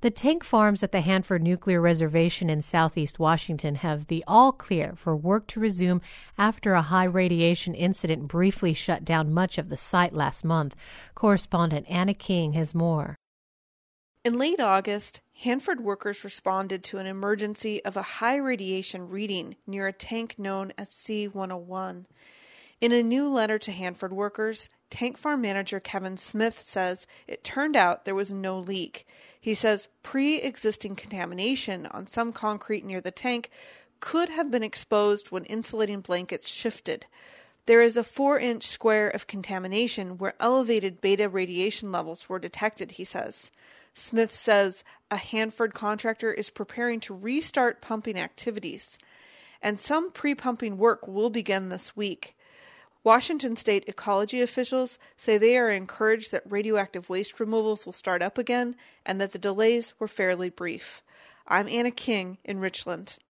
The tank farms at the Hanford Nuclear Reservation in southeast Washington have the all clear for work to resume after a high radiation incident briefly shut down much of the site last month. Correspondent Anna King has more. In late August, Hanford workers responded to an emergency of a high radiation reading near a tank known as C-101. In a new letter to Hanford workers, tank farm manager Kevin Smith says it turned out there was no leak. He says pre-existing contamination on some concrete near the tank could have been exposed when insulating blankets shifted. There is a 4-inch square of contamination where elevated beta radiation levels were detected, he says. Smith says a Hanford contractor is preparing to restart pumping activities, and some pre-pumping work will begin this week. Washington state ecology officials say they are encouraged that radioactive waste removals will start up again and that the delays were fairly brief. I'm Anna King in Richland.